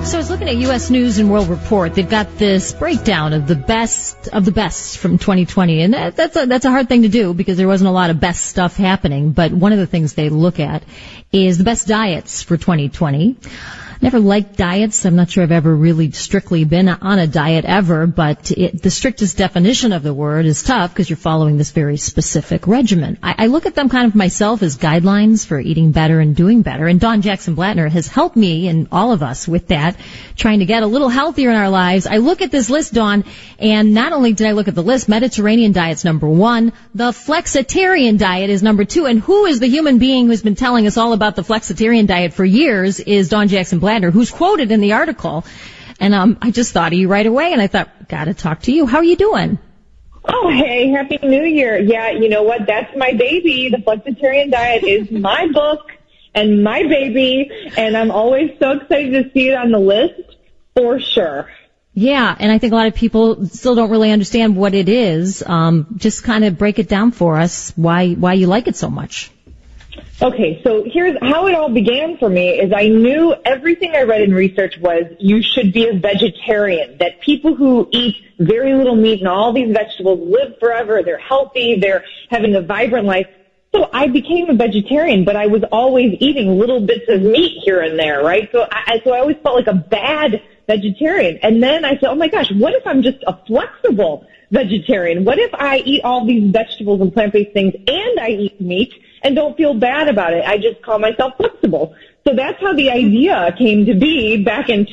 So I was looking at U.S. News and World Report. They've got this breakdown of the best from 2020. And that's a hard thing to do because there wasn't a lot of best stuff happening. But one of the things they look at is the best diets for 2020. Never liked diets. I'm not sure I've ever really strictly been on a diet ever, but the strictest definition of the word is tough because you're following this very specific regimen. I look at them kind of myself as guidelines for eating better and doing better, and Dawn Jackson Blattner has helped me and all of us with that, trying to get a little healthier in our lives. I look at this list, Dawn, and not only did I look at the list, Mediterranean diet's number 1, the flexitarian diet is number 2, and who is the human being who's been telling us all about the flexitarian diet for years is Dawn Jackson Blattner, who's quoted in the article. And I just thought of you right away, and I thought, gotta talk to you. How are you doing? Oh, hey, Happy New Year. Yeah, you know what? That's my baby. The flexitarian diet is my book and my baby, and I'm always so excited to see it on the list, for sure. Yeah, and I think a lot of people still don't really understand what it is. Just kind of break it down for us, why you like it so much. Okay, so here's how it all began for me is I knew everything I read in research was you should be a vegetarian, that people who eat very little meat and all these vegetables live forever, they're healthy, they're having a vibrant life. So I became a vegetarian, but I was always eating little bits of meat here and there, right? So I always felt like a bad vegetarian. And then I said, oh my gosh, what if I'm just a flexible vegetarian? What if I eat all these vegetables and plant-based things and I eat meat and don't feel bad about it? I just call myself flexible. So that's how the idea came to be back in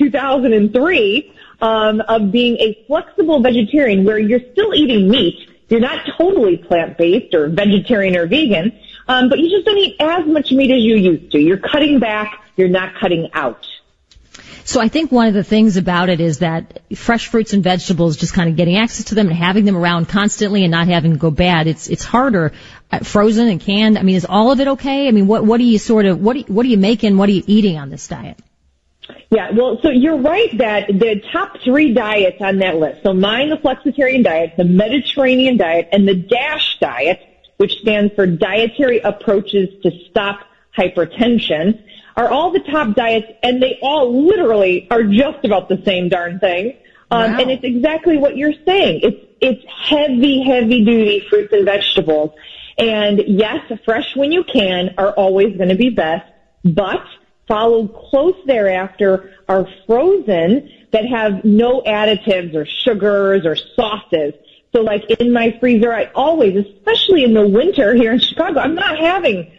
2003 of being a flexible vegetarian where you're still eating meat. You're not totally plant-based or vegetarian or vegan, but you just don't eat as much meat as you used to. You're cutting back. You're not cutting out. So I think one of the things about it is that fresh fruits and vegetables, just kind of getting access to them and having them around constantly and not having to go bad, it's harder. Frozen and canned, I mean, is all of it okay? I mean, what are you making, what are you eating on this diet? Yeah, well, so you're right that the top 3 diets on that list, so mine, the flexitarian diet, the Mediterranean diet, and the DASH diet, which stands for Dietary Approaches to Stop Hypertension, are all the top diets, and they all literally are just about the same darn thing. Wow. And it's exactly what you're saying. It's heavy duty fruits and vegetables. And yes, fresh when you can are always going to be best, but followed close thereafter are frozen that have no additives or sugars or sauces. So like in my freezer, I always, especially in the winter here in Chicago, I'm not having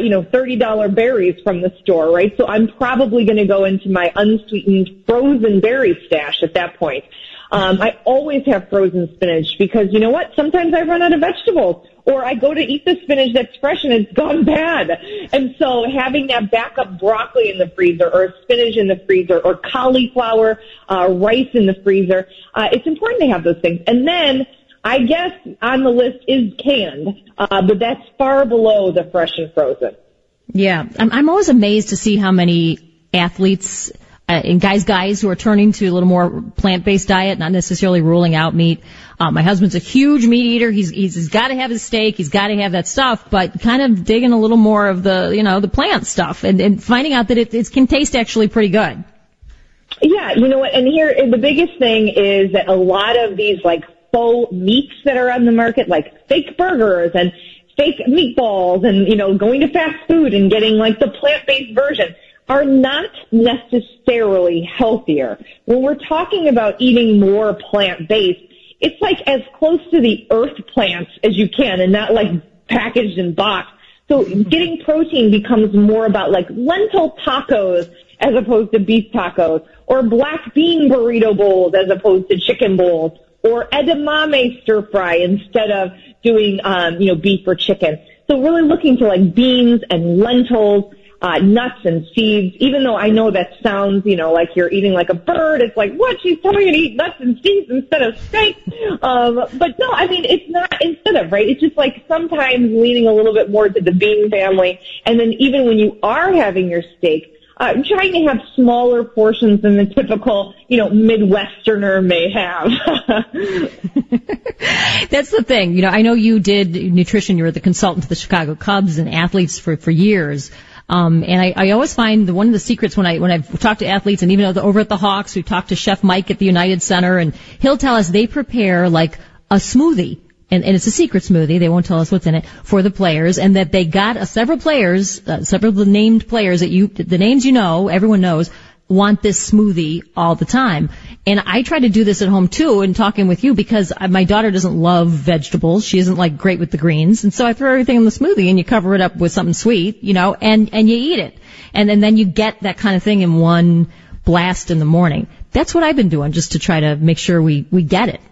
$30 berries from the store, right? So I'm probably going to go into my unsweetened frozen berry stash at that point. I always have frozen spinach because you know what? Sometimes I run out of vegetables or I go to eat the spinach that's fresh and it's gone bad. And so having that backup broccoli in the freezer or spinach in the freezer or cauliflower, rice in the freezer, it's important to have those things. And then I guess on the list is canned, but that's far below the fresh and frozen. Yeah, I'm always amazed to see how many athletes and guys who are turning to a little more plant-based diet, not necessarily ruling out meat. My husband's a huge meat eater. He's got to have his steak. He's got to have that stuff, but kind of digging a little more of the plant stuff and finding out that it can taste actually pretty good. Yeah, you know what? And here the biggest thing is that a lot of these like faux meats that are on the market, like fake burgers and fake meatballs and, going to fast food and getting like the plant-based version are not necessarily healthier. When we're talking about eating more plant-based, it's like as close to the earth plants as you can and not like packaged in box. So getting protein becomes more about like lentil tacos as opposed to beef tacos or black bean burrito bowls as opposed to chicken bowls or edamame stir fry instead of doing, beef or chicken. So really looking to like beans and lentils, nuts and seeds, even though I know that sounds, like you're eating like a bird. It's like, what? She's telling you to eat nuts and seeds instead of steak. But no, I mean, it's not instead of, right? It's just like sometimes leaning a little bit more to the bean family. And then even when you are having your steak, trying to have smaller portions than the typical, Midwesterner may have. That's the thing. I know you did nutrition. You were the consultant to the Chicago Cubs and athletes for years. And I always find one of the secrets when I've talked to athletes, and even over at the Hawks, we've talked to Chef Mike at the United Center, and he'll tell us they prepare like a smoothie. And it's a secret smoothie. They won't tell us what's in it for the players, and that they got several of the named players the names everyone knows, want this smoothie all the time. And I try to do this at home too, and talking with you, because my daughter doesn't love vegetables. She isn't like great with the greens. And so I throw everything in the smoothie and you cover it up with something sweet, and you eat it. And then you get that kind of thing in one blast in the morning. That's what I've been doing, just to try to make sure we get it.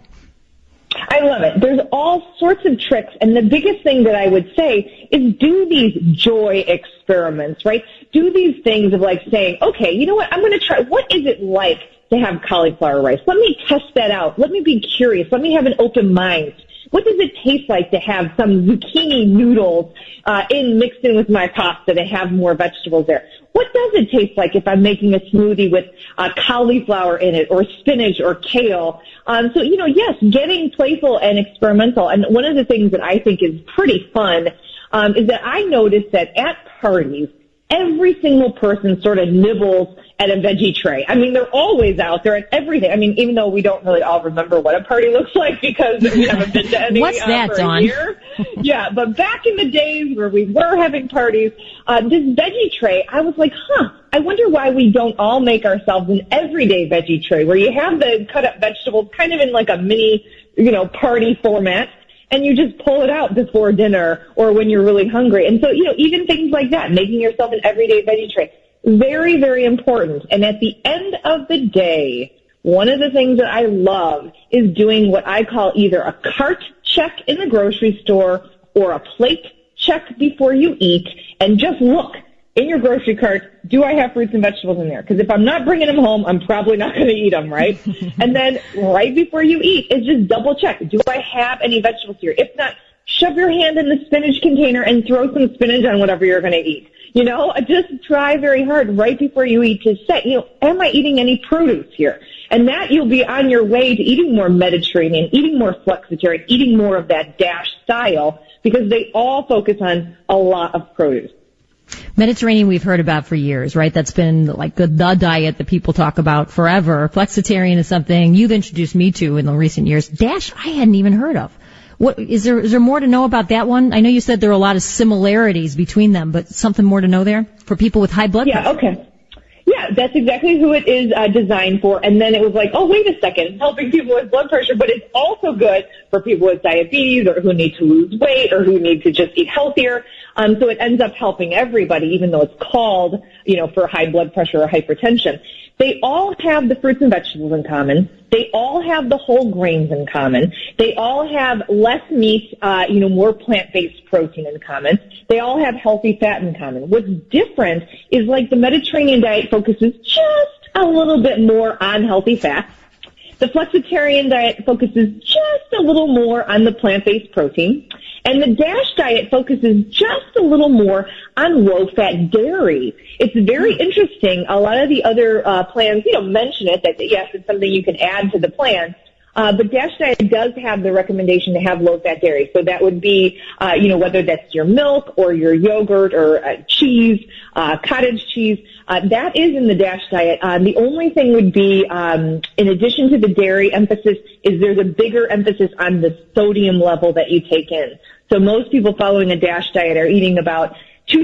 I love it. There's all sorts of tricks, and the biggest thing that I would say is do these joy experiments, right? Do these things of like saying, okay, you know what, I'm going to try, what is it like to have cauliflower rice? Let me test that out. Let me be curious. Let me have an open mind. What does it taste like to have some zucchini noodles mixed in with my pasta to have more vegetables there? What does it taste like if I'm making a smoothie with cauliflower in it, or spinach or kale? So, yes, getting playful and experimental. And one of the things that I think is pretty fun is that I noticed that at parties, every single person sort of nibbles at a veggie tray. I mean, they're always out there at everything. I mean, even though we don't really all remember what a party looks like because we haven't been to any What's that, for Dawn? a year. Yeah, but back in the days where we were having parties, this veggie tray, I was like, I wonder why we don't all make ourselves an everyday veggie tray where you have the cut up vegetables kind of in like a mini, party format. And you just pull it out before dinner or when you're really hungry. And so, even things like that, making yourself an everyday veggie tray, very, very important. And at the end of the day, one of the things that I love is doing what I call either a cart check in the grocery store or a plate check before you eat, and just look in your grocery cart, do I have fruits and vegetables in there? Because if I'm not bringing them home, I'm probably not going to eat them, right? And then right before you eat is just double check. Do I have any vegetables here? If not, shove your hand in the spinach container and throw some spinach on whatever you're going to eat. Just try very hard right before you eat to say, am I eating any produce here? And that you'll be on your way to eating more Mediterranean, eating more flexitarian, eating more of that DASH style, because they all focus on a lot of produce. Mediterranean we've heard about for years, right? That's been like the diet that people talk about forever. Flexitarian is something you've introduced me to in the recent years. DASH I hadn't even heard of. What is there more to know about that one? I know you said there are a lot of similarities between them, but something more to know there for people with high blood pressure? Yeah, okay. Yeah, that's exactly who it is designed for. And then it was like, oh, wait a second, helping people with blood pressure, but it's also good for people with diabetes or who need to lose weight or who need to just eat healthier. So it ends up helping everybody, even though it's called, for high blood pressure or hypertension. They all have the fruits and vegetables in common. They all have the whole grains in common. They all have less meat, more plant-based protein in common. They all have healthy fat in common. What's different is like the Mediterranean diet focuses just a little bit more on healthy fats. The flexitarian diet focuses just a little more on the plant-based protein. And the DASH diet focuses just a little more on low-fat dairy. It's very interesting. A lot of the other plans, mention it, that yes, it's something you can add to the plan. But DASH diet does have the recommendation to have low-fat dairy. So that would be, whether that's your milk or your yogurt or cheese, cottage cheese. That is in the DASH diet. The only thing would be, in addition to the dairy emphasis, is there's a bigger emphasis on the sodium level that you take in. So most people following a DASH diet are eating about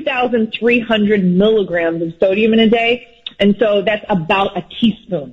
2,300 milligrams of sodium in a day. And so that's about a teaspoon.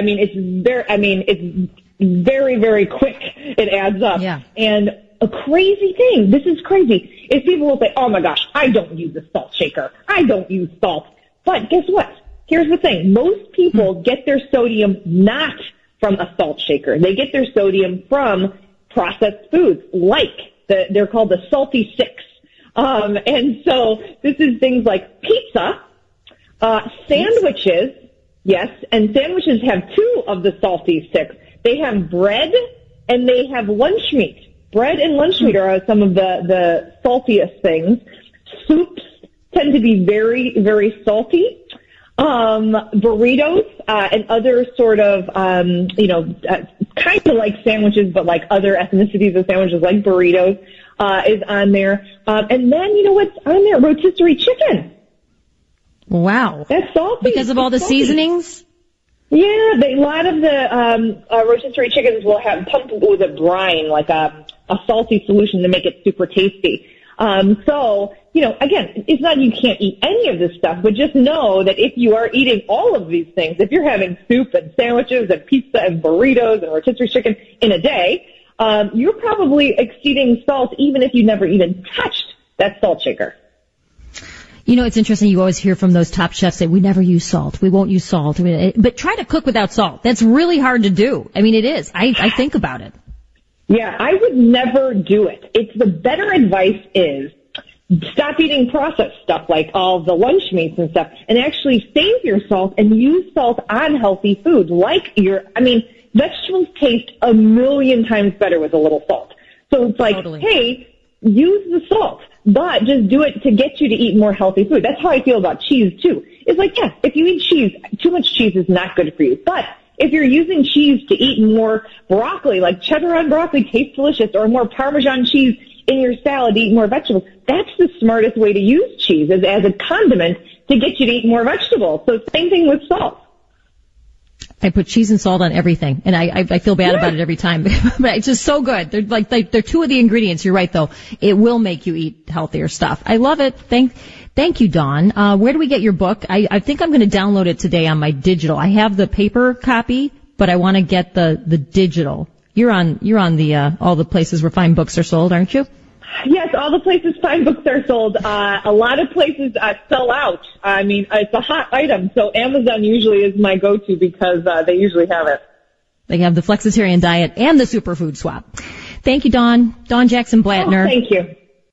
It's very, very quick. It adds up. Yeah. And a crazy thing, this is crazy, is people will say, oh my gosh, I don't use a salt shaker. I don't use salt. But guess what? Here's the thing. Most people get their sodium not from a salt shaker. They get their sodium from processed foods, they're called the salty six. And so this is things like pizza, sandwiches, yes, and sandwiches have two of the salty six. They have bread and they have lunch meat. Bread and lunch meat are some of the saltiest things. Soups tend to be very, very salty. Burritos, and other sort of, kind of like sandwiches, but like other ethnicities of sandwiches, like burritos, is on there. And then, what's on there? Rotisserie chicken. Wow. That's salty. Because of all the seasonings? Yeah, a lot of the rotisserie chickens will have pumped with a brine, like a salty solution to make it super tasty. So, again, it's not you can't eat any of this stuff, but just know that if you are eating all of these things, if you're having soup and sandwiches and pizza and burritos and rotisserie chicken in a day, you're probably exceeding salt even if you never even touched that salt shaker. It's interesting. You always hear from those top chefs say, we never use salt. We won't use salt. But try to cook without salt. That's really hard to do. I mean, it is. I think about it. Yeah, I would never do it. It's the better advice is stop eating processed stuff like all the lunch meats and stuff and actually save your salt and use salt on healthy food vegetables taste 1,000,000 times better with a little salt. So it's like, Totally. Hey, use the salt, but just do it to get you to eat more healthy food. That's how I feel about cheese too. It's like, yeah, if you eat cheese, too much cheese is not good for you. But if you're using cheese to eat more broccoli, like cheddar on broccoli tastes delicious, or more Parmesan cheese in your salad to eat more vegetables, that's the smartest way to use cheese is as a condiment to get you to eat more vegetables. So same thing with salt. I put cheese and salt on everything, and I feel bad about it every time. But it's just so good. They're two of the ingredients. You're right, though. It will make you eat healthier stuff. I love it. Thank you, Dawn. Where do we get your book? I think I'm going to download it today on my digital. I have the paper copy, but I want to get the digital. You're on the all the places where fine books are sold, aren't you? Yes, all the places fine books are sold. A lot of places sell out. I mean, it's a hot item, so Amazon usually is my go-to because they usually have it. They have the Flexitarian diet and the superfood swap. Thank you, Dawn. Dawn Jackson Blattner. Oh, thank you.